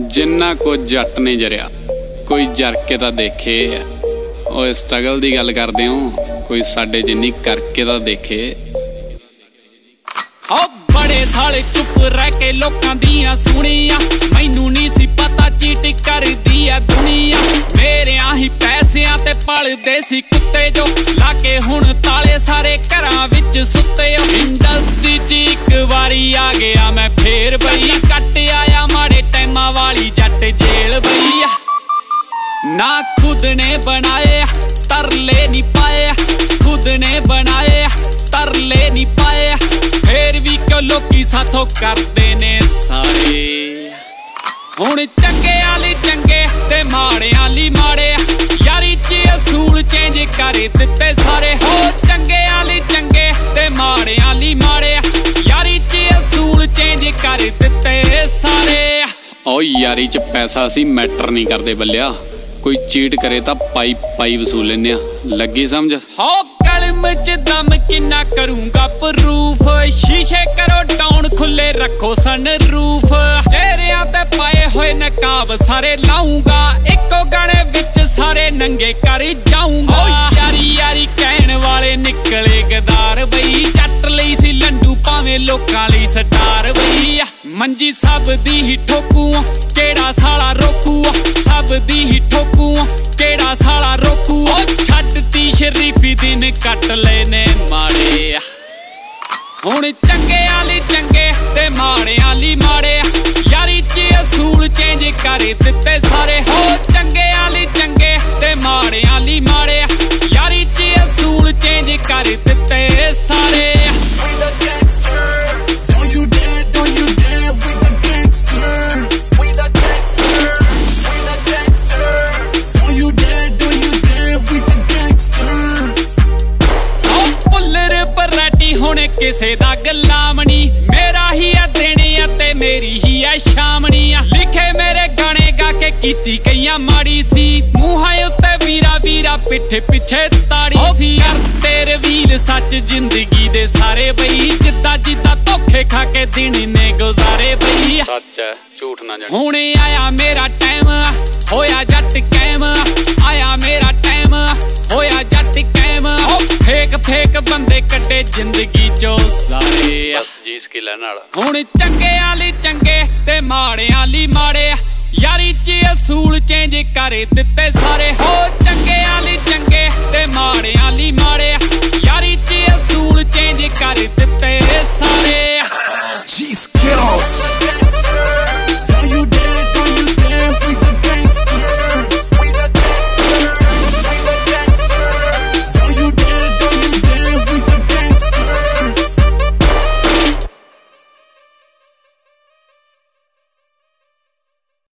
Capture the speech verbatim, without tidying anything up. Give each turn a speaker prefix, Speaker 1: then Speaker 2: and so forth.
Speaker 1: जिन्ना को जट ने जरिया कोई जर के तां देखे। ओए स्ट्रगल दी गल करदे हो, कोई साडे जिन्नी करके तां देखे।
Speaker 2: ओ बड़े साले चुप रह के लोकां दियां सुनिया, मैनू नहीं सी पता चीट करदी आ दुनिया। मेरे आही पैसियां ते पलदे सी कुत्ते जो, लाके हुण ताले सारे घरां विच सुत्ते। इंडस्ट्री च इक वारी आ गया मैं फेर बई, कट आया माड़े टाइमां वाली जट जेल बई। ना खुद ने बनाए तरले नहीं पाए, खुद ने बनाए तरले नहीं पाए, फिर भी क्यों लोकी साथों करदे ने सारे। हुण चंगे आली चंगे ते माड़े आली माड़े, यारी च असूल चेंज कर दिते सारे। हो चंगे आली चंगे ते माड़े आली माड़े, यारी च असूल चेंज कर दिते सारे।
Speaker 1: ओ यारी च पैसा असी मैटर नहीं करदे बल्लिया, कोई चीट करे तां पाई पाई वसूल लेने आ। लगी समझ?
Speaker 2: हो कलम च दम किन्ना करूंगा प्रूफ, शीशे करो डाउन खुले रखो सन रूफ। चेहरियां ते पाए होए नकाब सारे लाऊंगा, इको गाने विच सारे नंगे कर जाऊंगा। यारी यारी कहण वाले निकले गदार बई, जट लई सी लंडू भावें लोकां लई स्टार बई। मंजी सब दी ही ठोकू, केड़ा साला रोकू, सब दी ही ठोकू, केड़ा साला रोकू। ओ छड्डती शरीफी दिन कट लेने माड़े, हुण चंगे आली चंगे ते माड़े आली माड़े, यारी च असूल चेंज कर दिते सारे। हो चंगे आली चंगे ते माड़े आली माड़े, यारी च असूल चेंज कर दिते सारे। हुण किसे दा गुलामनी, मेरा ही आ देने ते मेरी ही आ शामनी। लिखे मेरे गाने गा के कीती कईयां माड़ी सी, मूहां उत्ते वीरा वीरा पिठे पिछे ताड़ी सी। करते रवील सच जिंदगी दे सारे बई, जिद्दां जिद्दां धोखे खा के दिन ने गुजारे बई।
Speaker 1: सच है झूठ ना जाने।
Speaker 2: हुण आया मेरा टाइम होया जट कैम, आया मेरा टाइम होया जट कैम। फेक फेक बंदे कड्डे जिंदगी चो सारे,
Speaker 1: बस जी स्किल नाल।
Speaker 2: हुण चंगे आली चंगे ते माड़े आली माड़े, यारी च असूल चेंज कर दिते सारे। हो चंगे आली चंगे ते माड़े आली माड़े, यारी च